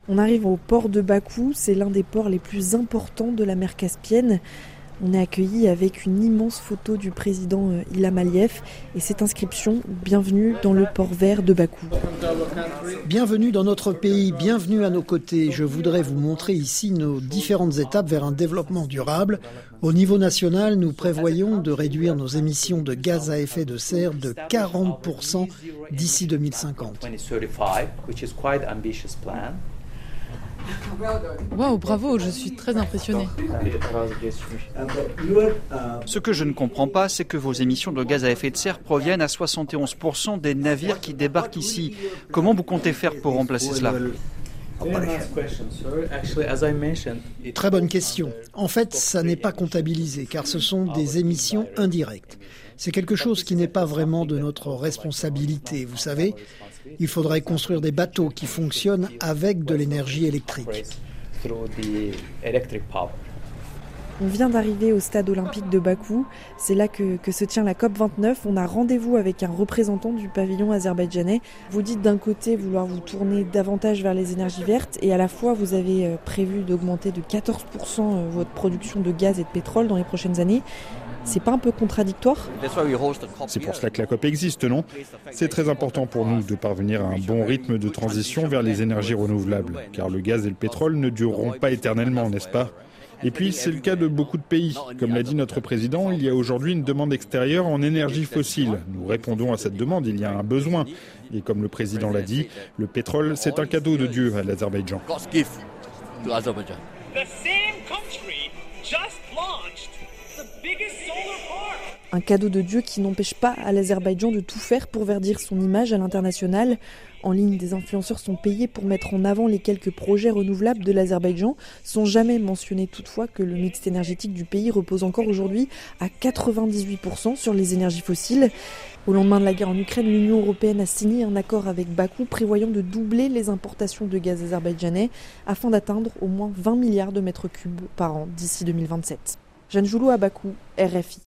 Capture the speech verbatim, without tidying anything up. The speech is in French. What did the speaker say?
On arrive au port de Bakou, c'est l'un des ports les plus importants de la mer Caspienne. On est accueilli avec une immense photo du président Ilham Aliyev et cette inscription « Bienvenue dans le port vert de Bakou ». Bienvenue dans notre pays, bienvenue à nos côtés. Je voudrais vous montrer ici nos différentes étapes vers un développement durable. Au niveau national, nous prévoyons de réduire nos émissions de gaz à effet de serre de quarante pour cent d'ici deux mille cinquante. Waouh, bravo, je suis très impressionné. Ce que je ne comprends pas, c'est que vos émissions de gaz à effet de serre proviennent à soixante et onze pour cent des navires qui débarquent ici. Comment vous comptez faire pour remplacer cela ? Très bonne question. En fait, ça n'est pas comptabilisé car ce sont des émissions indirectes. C'est quelque chose qui n'est pas vraiment de notre responsabilité, vous savez. Il faudrait construire des bateaux qui fonctionnent avec de l'énergie électrique. On vient d'arriver au stade olympique de Bakou. C'est là que, que se tient la COP vingt-neuf. On a rendez-vous avec un représentant du pavillon azerbaïdjanais. Vous dites d'un côté vouloir vous tourner davantage vers les énergies vertes et à la fois vous avez prévu d'augmenter de quatorze pour cent votre production de gaz et de pétrole dans les prochaines années. C'est pas un peu contradictoire ? C'est pour cela que la COP existe, non ? C'est très important pour nous de parvenir à un bon rythme de transition vers les énergies renouvelables, car le gaz et le pétrole ne dureront pas éternellement, n'est-ce pas ? Et puis, c'est le cas de beaucoup de pays. Comme l'a dit notre président, il y a aujourd'hui une demande extérieure en énergie fossile. Nous répondons à cette demande, il y a un besoin. Et comme le président l'a dit, le pétrole, c'est un cadeau de Dieu à l'Azerbaïdjan. Un cadeau de Dieu qui n'empêche pas à l'Azerbaïdjan de tout faire pour verdir son image à l'international. En ligne, des influenceurs sont payés pour mettre en avant les quelques projets renouvelables de l'Azerbaïdjan, sans jamais mentionner toutefois que le mix énergétique du pays repose encore aujourd'hui à quatre-vingt-dix-huit pour cent sur les énergies fossiles. Au lendemain de la guerre en Ukraine, l'Union européenne a signé un accord avec Bakou prévoyant de doubler les importations de gaz azerbaïdjanais afin d'atteindre au moins vingt milliards de mètres cubes par an d'ici deux mille vingt-sept. Jeanne Joulot à Bakou, R F I.